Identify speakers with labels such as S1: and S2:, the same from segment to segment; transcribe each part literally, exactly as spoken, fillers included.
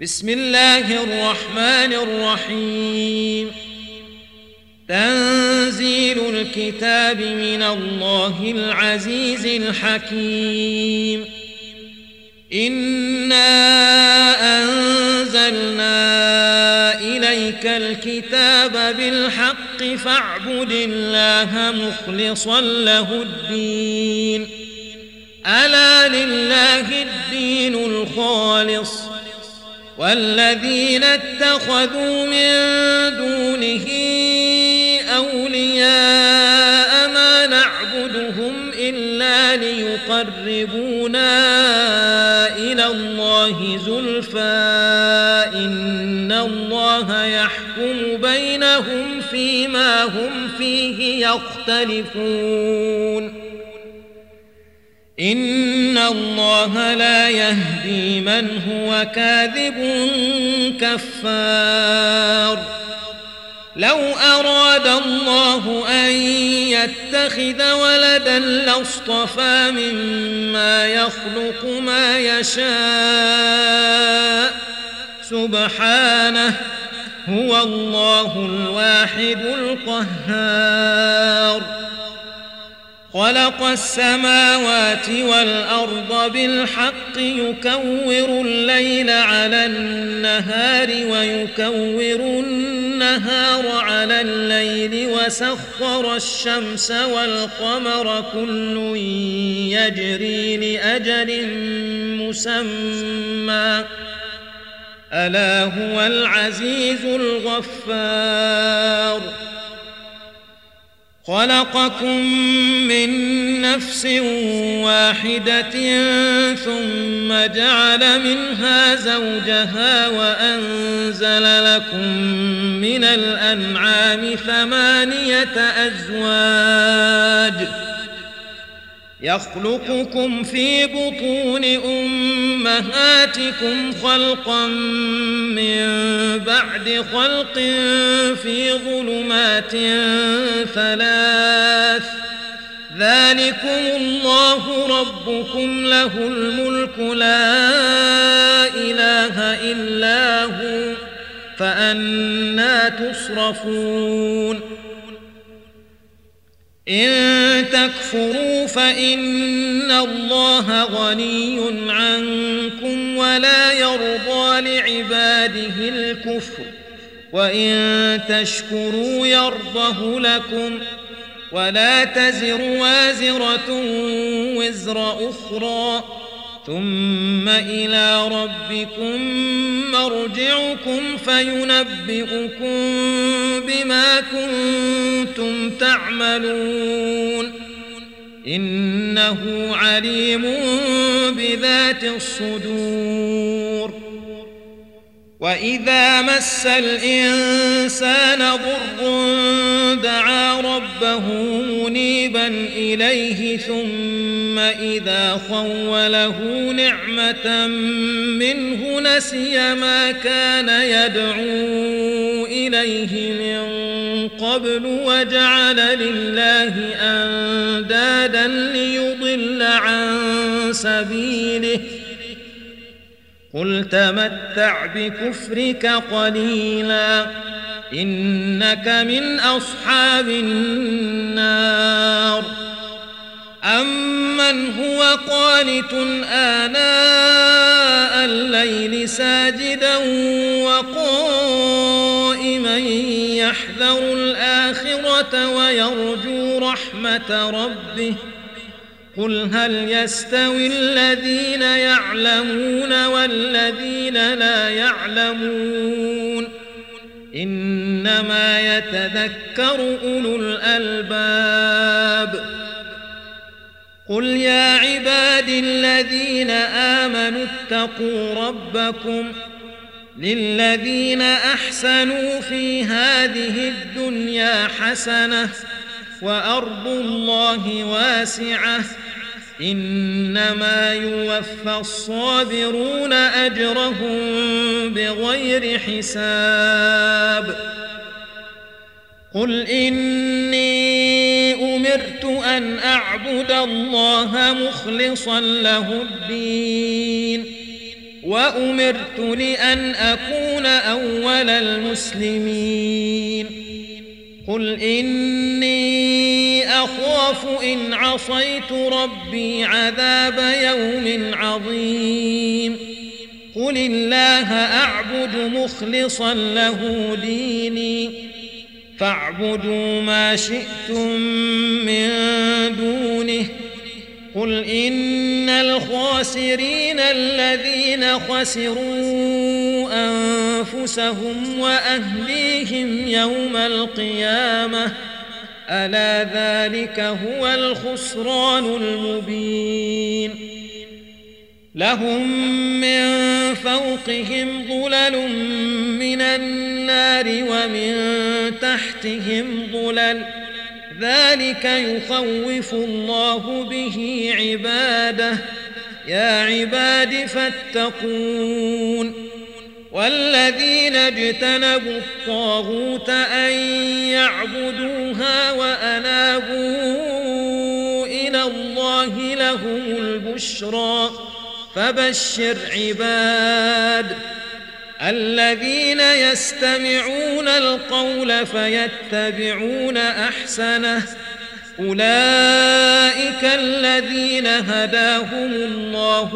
S1: بسم الله الرحمن الرحيم. تنزيل الكتاب من الله العزيز الحكيم. إنا أنزلنا إليك الكتاب بالحق فاعبد الله مخلصا له الدين. ألا لله الدين الخالص والذين اتخذوا من دونه أولياء ما نعبدهم إلا ليقربونا إلى الله زلفى إن الله يحكم بينهم فيما هم فيه يختلفون. إن الله لا يهدي من هو كاذب كفار. لو أراد الله أن يتخذ ولدا لاصطفى مما يخلق ما يشاء سبحانه هو الله الواحد القهار. خلق السماوات والأرض بالحق يكور الليل على النهار ويكور النهار على الليل وسخر الشمس والقمر كل يجري لأجل مسمى ألا هو العزيز الغفار. خلقكم من نفس واحدة ثم جعل منها زوجها وأنزل لكم من الأنعام ثمانية أزواج يخلقكم في بطون أمهاتكم خلقا من بعد خلق في ظلمات ثلاث ذلكم الله ربكم له الملك لا إله إلا هو فأنى تصرفون. إن تكفروا فإن الله غني عنكم ولا يرضى لعباده الكفر وإن تشكروا يرضه لكم ولا تزر وازرة وزر أخرى ثم إلى ربكم مرجعكم فينبئكم بما كنتم تعملون إنه عليم بذات الصدور. وإذا مس الإنسان ضر دعا ربه منيبا إليه ثم إذا خوله نعمة منه نسي ما كان يدعو إليه من قبل وجعل لله أندادا ليضل عن سبيله قل تمتع بكفرك قليلا إنك من أصحاب النار. أمن هو قانت آناء الليل ساجدا وقائما يحذر الآخرة ويرجو رحمة ربه قل هل يستوي الذين يعلمون والذين لا يعلمون إنما يتذكر أولو الألباب. قل يا عبادي الذين آمنوا اتقوا ربكم للذين أحسنوا في هذه الدنيا حسنة وأرض الله واسعة إنما يوفى الصابرون أجرهم بغير حساب. قل إني أمرت أن أعبد الله مخلصا له الدين وأمرت لأن أكون أول المسلمين قل إني أخاف إن عصيت ربي عذاب يوم عظيم قل الله أعبد مخلصا له ديني فاعبدوا ما شئتم من دونه قل إن الخاسرين الذين خسروا أنفسهم وأهليهم يوم القيامة ألا ذلك هو الخسران المبين لهم من فوقهم ظلل من النار ومن تحتهم ظلل ذلك يخوف الله به عباده يا عباد فاتقون والذين اجتنبوا الطاغوت أن يعبدوها وأنابوا إلى الله لهم البشرى فبشر عباد الذين يستمعون القول فيتبعون أحسنه أولئك الذين هداهم الله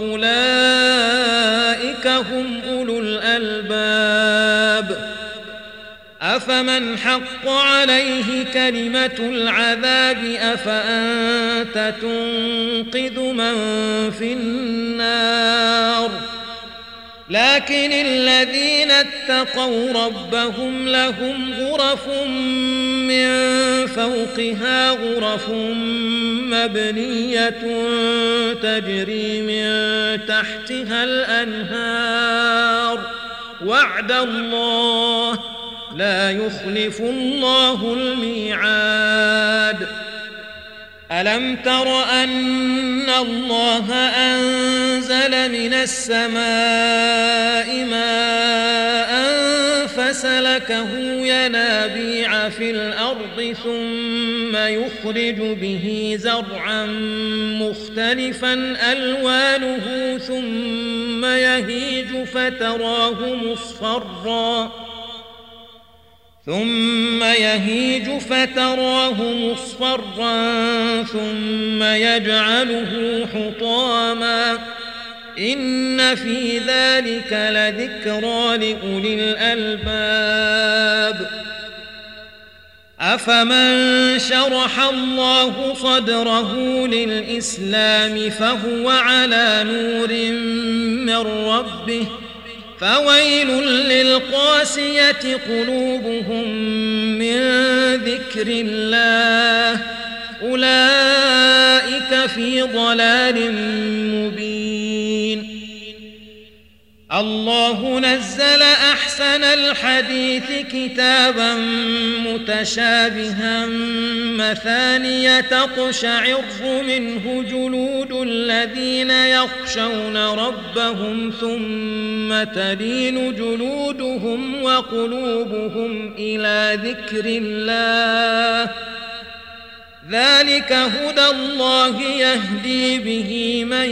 S1: وأولئك هم أولو الألباب أفمن حق عليه كلمة العذاب أفأنت تنقذ من في النار لكن الذين اتقوا ربهم لهم غرف من فوقها غرف مبنية تجري من تحتها الأنهار وعد الله لا يخلف الله الميعاد ألم تر أن الله أنزل من السماء ماء فسلكه ينابيع في الأرض ثم يخرج به زرعا مختلفا ألوانه ثم يهيج فتراه مصفرا ثم يهيج فتراه مصفرا ثم يجعله حطاما إن في ذلك لذكرى لأولي الألباب أفمن شرح الله صدره للإسلام فهو على نور من ربه فويل للقاسية قلوبهم من ذكر الله أولئك في ضلال مبين الله نزل أحسن الحديث كتابا متشابها مثانية تقشعر منه جلود الذين يخشون ربهم ثم تلين جلودهم وقلوبهم إلى ذكر الله ذلك هدى الله يهدي به من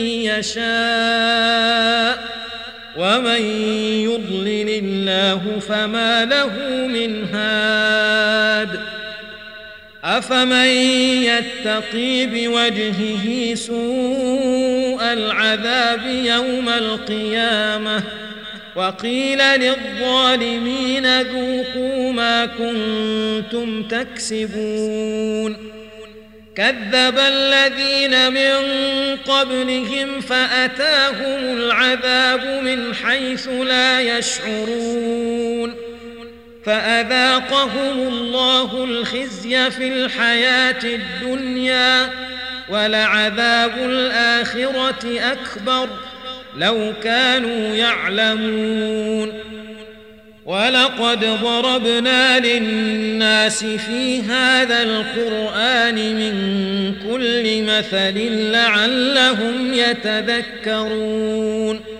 S1: يشاء ومن يضلل الله فما له من هاد أفمن يتقي بوجهه سوء العذاب يوم القيامة وقيل للظالمين ذوقوا ما كنتم تكسبون كذب الذين من قبلهم فأتاهم العذاب من حيث لا يشعرون فأذاقهم الله الخزي في الحياة الدنيا ولعذاب الآخرة أكبر لو كانوا يعلمون ولقد ضربنا للناس في هذا القرآن من كل مثل لعلهم يتذكرون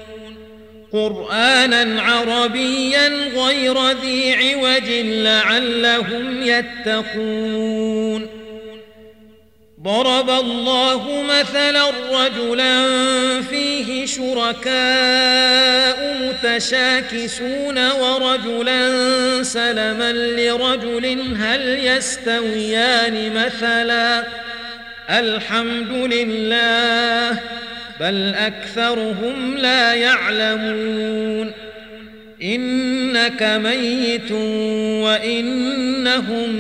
S1: قرآنا عربيا غير ذي عوج لعلهم يتقون ضرب الله مثلا رجلا فيه شركاء متشاكسون ورجلا سلما لرجل هل يستويان مثلا الحمد لله بل أكثرهم لا يعلمون إنك ميت وإنهم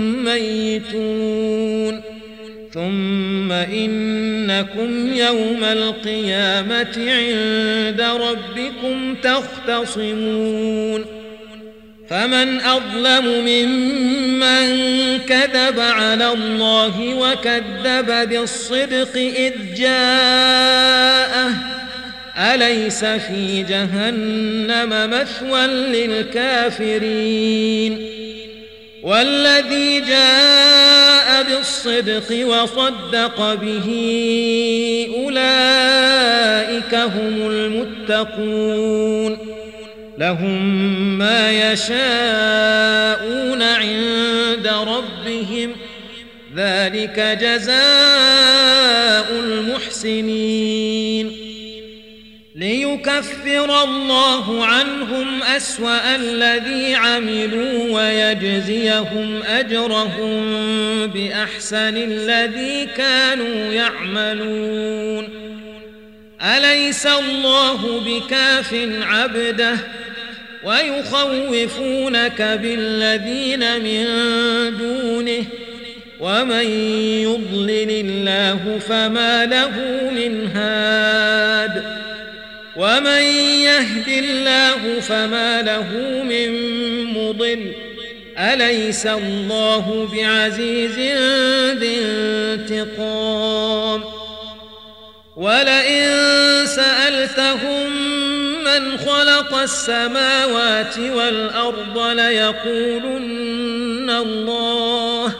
S1: ميتون ثم إنكم يوم القيامة عند ربكم تختصمون فمن أظلم ممن كذب على الله وكذب بالصدق إذ جاءه أليس في جهنم مثوى للكافرين والذي جاء بالصدق وصدق به أولئك هم المتقون لهم ما يشاءون عند ربهم ذلك جزاء المحسنين ليكفر الله عنهم أسوأ الذي عملوا ويجزيهم أجرهم بأحسن الذي كانوا يعملون أليس الله بكاف عبده ويخوفونك بالذين من دونه ومن يضلل الله فما له من هاد ومن يهد الله فما له من مضل أليس الله بعزيز ذي انتقام ولئن سألتهم من خلق السماوات والأرض ليقولن الله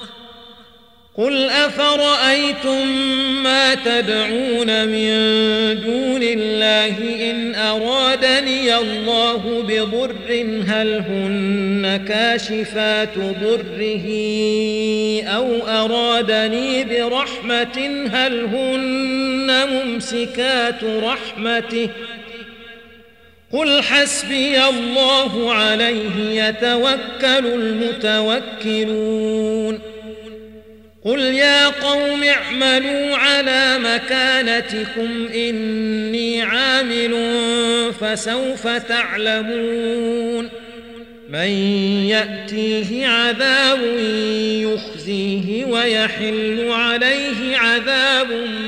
S1: قل أفرأيتم ما تدعون من دون الله إن أرادني الله بضر هل هن كاشفات ضره أو أرادني برحمة هل هن ممسكات رحمته قل حسبي الله عليه يتوكل المتوكلون قل يا قوم اعملوا على مكانتكم إني عامل فسوف تعلمون من يأتيه عذاب يخزيه ويحل عليه عذاب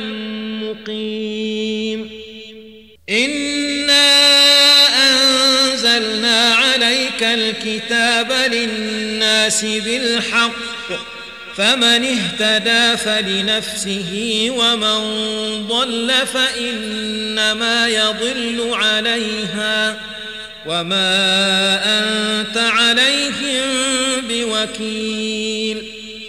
S1: مقيم إنا أنزلنا عليك الكتاب للناس بالحق فمن اهتدى فلنفسه ومن ضل فإنما يضل عليها وما أنت عليهم بوكيل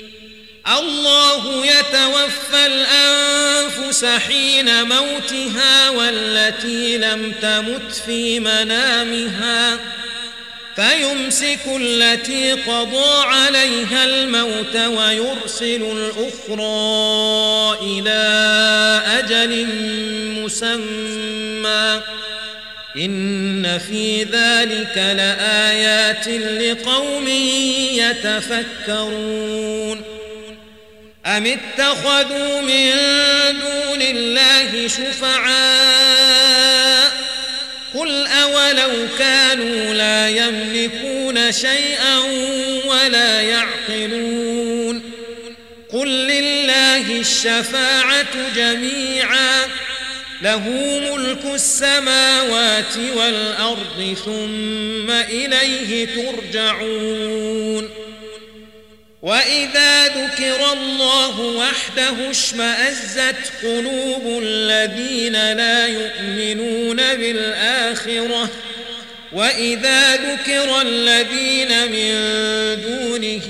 S1: الله يتوفى الأنفس حين موتها والتي لم تمت في منامها فيمسك التي قضى عليها الموت ويرسل الأخرى إلى أجل مسمى إن في ذلك لآيات لقوم يتفكرون أم اتخذوا من دون الله شفعاء قل أولو كانوا لا يملكون شيئا ولا يعقلون قل لله الشفاعة جميعا له ملك السماوات والأرض ثم إليه ترجعون وإذا ذكر الله وحده اشمأزت قلوب الذين لا يؤمنون بالآخرة وإذا ذكر الذين من دونه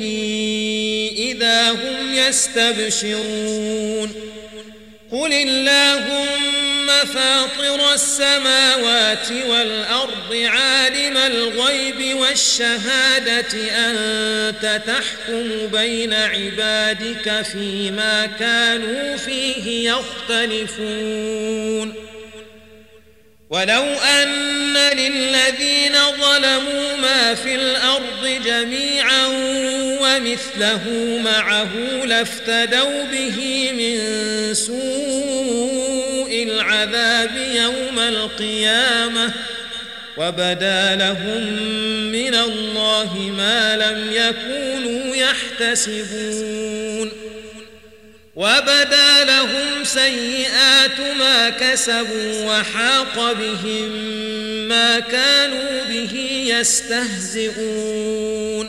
S1: إذا هم يستبشرون قل اللهم فاطر السماوات والأرض عالم الغيب والشهادة أنت تحكم بين عبادك فيما كانوا فيه يختلفون ولو أن للذين ظلموا ما في الأرض جميعا ومثله معه لافتدوا به من سوء العذاب يوم القيامة وبدا لهم من الله ما لم يكونوا يحتسبون وبدا لهم سيئات ما كسبوا وحاق بهم ما كانوا به يستهزئون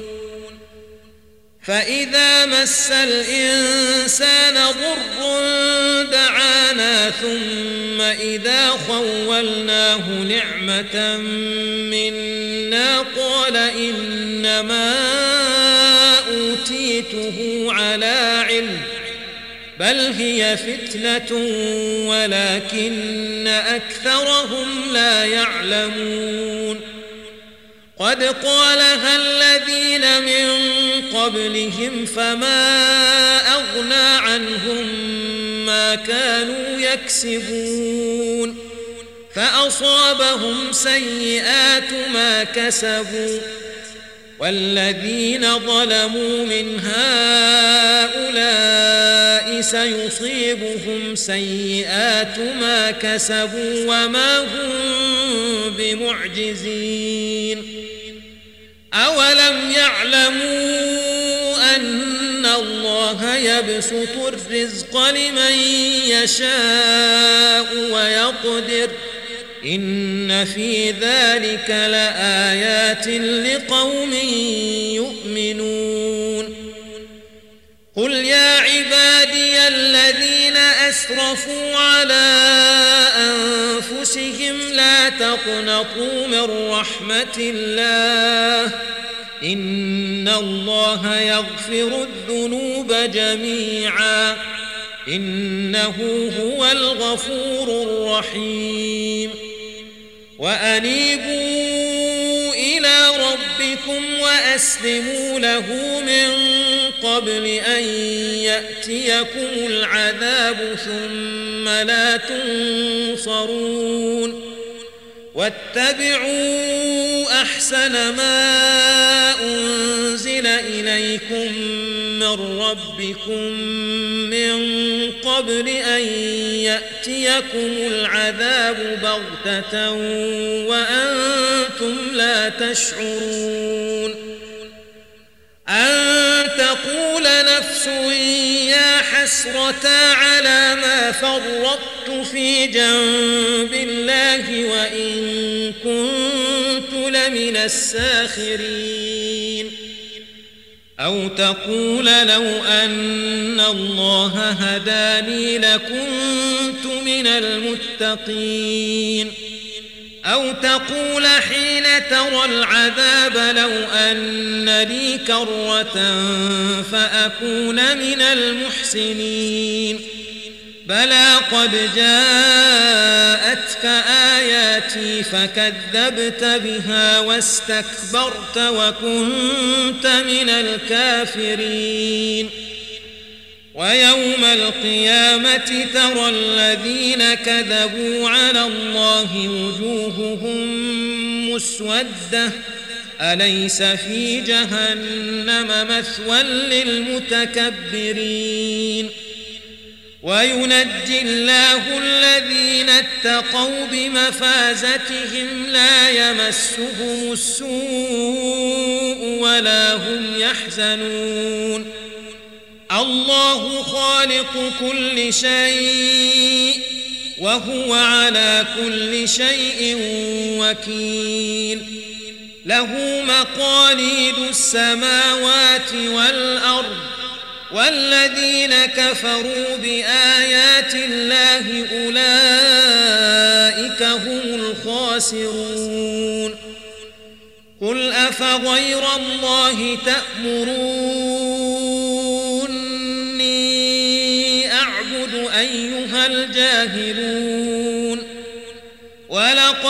S1: فإذا مس الإنسان ضر دعانا ثم إذا خولناه نعمة منا قال إنما أوتيته على علم بل هي فتنة ولكن أكثرهم لا يعلمون قد قالها الذين من قبلهم فما أغنى عنهم ما كانوا يكسبون فأصابهم سيئات ما كسبوا والذين ظلموا من هؤلاء سيصيبهم سيئات ما كسبوا وما هم بمعجزين أولم يعلموا أن الله يبسط الرزق لمن يشاء ويقدر إن في ذلك لآيات لقوم يؤمنون قل يا عبادي الذين أسرفوا على أنفسهم لا تقنطوا من رحمة الله إن الله يغفر الذنوب جميعا إنه هو الغفور الرحيم وأنيبوا إلى ربكم وأسلموا له من قبل أن يأتيكم العذاب ثم لا تنصرون واتبعوا أحسن ما أنزل إليكم من ربكم من قبل أن يأتيكم العذاب بغتة وأنتم لا تشعرون أن تقول نفس يا حسرة على ما فرطت في جنب الله وإن كنت لمن الساخرين أو تقول لو أن الله هداني لكنت من المتقين أو تقول حين ترى العذاب لو أن لي كرة فأكون من المحسنين بلى قد جاءتك آياتي فكذبت بها واستكبرت وكنت من الكافرين ويوم القيامة ترى الذين كذبوا على الله وجوههم مسودة أليس في جهنم مثوى للمتكبرين وينجي الله الذين اتقوا بمفازتهم لا يمسهم السوء ولا هم يحزنون الله خالق كل شيء وهو على كل شيء وكيل له مقاليد السماوات والأرض والذين كفروا بآيات الله أولئك هم الخاسرون قل أفغير الله تأمروني أعبد أيها الجاهلون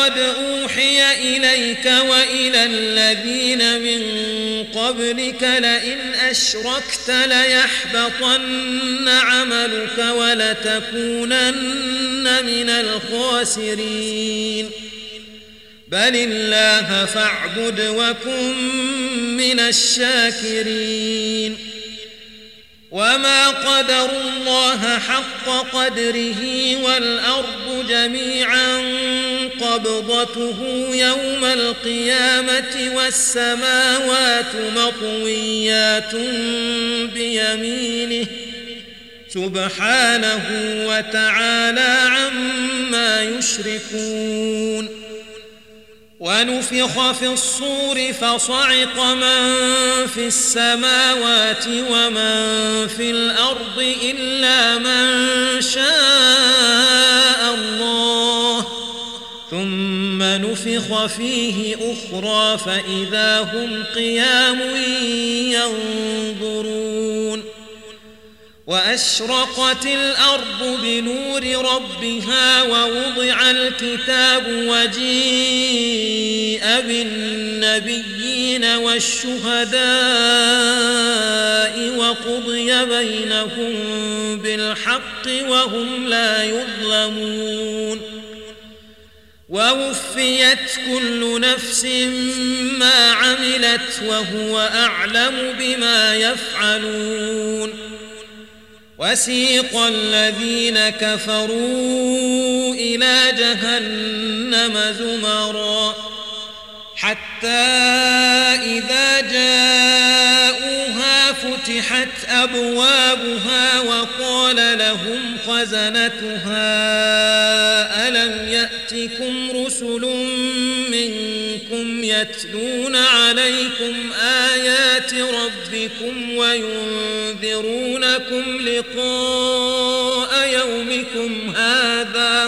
S1: ولقد أوحي إليك وإلى الذين من قبلك لئن أشركت ليحبطن عملك ولتكونن من الخاسرين بل الله فاعبد وكن من الشاكرين وما قدروا الله حق قدره والأرض جميعا قبضته يوم القيامة والسماوات مطويات بيمينه سبحانه وتعالى عما يشركون ونفخ في الصور فصعق من في السماوات ومن في الأرض إلا من شاء الله ثم نفخ فيه أخرى فإذا هم قيام ينظرون وأشرقت الأرض بنور ربها ووضع الكتاب وجيء بالنبيين والشهداء وقضي بينهم بالحق وهم لا يظلمون ووفيت كل نفس ما عملت وهو أعلم بما يفعلون وسيق الذين كفروا إلى جهنم زمرا حتى إذا جاءوها فتحت أبوابها وقال لهم خزنتها ألم يأتكم رسل منكم يتلون عليكم آيات ربكم وينذرونكم لقاء يومكم هذا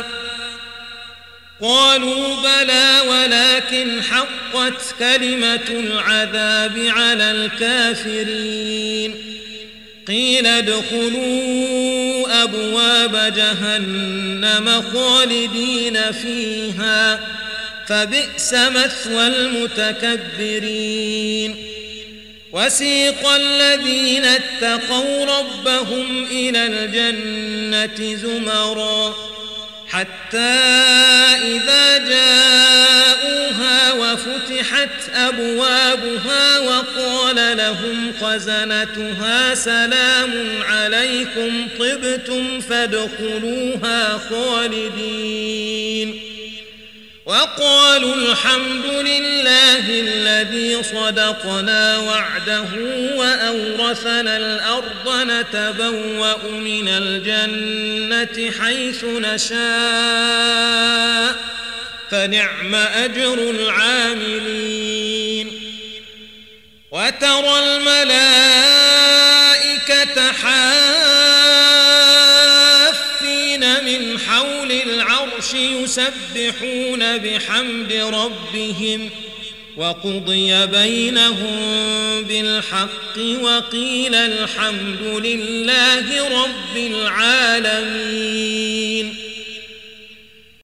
S1: قالوا بلى ولكن حقت كلمة العذاب على الكافرين قيل ادخلوا أبواب جهنم خالدين فيها فبئس مثوى المتكبرين وسيق الذين اتقوا ربهم إلى الجنة زمرا حتى إذا جاءوها وفتحت أبوابها وقال لهم خزنتها سلام عليكم طبتم فادخلوها خالدين وقالوا الحمد لله الذي صدقنا وعده وأورثنا الأرض نتبوأ من الجنة حيث نشاء فنعم أجر العاملين وترى الملائكة حافين من حول العرش يسبحون بحمد ربهم وقضي بينهم بالحق وقيل الحمد لله رب العالمين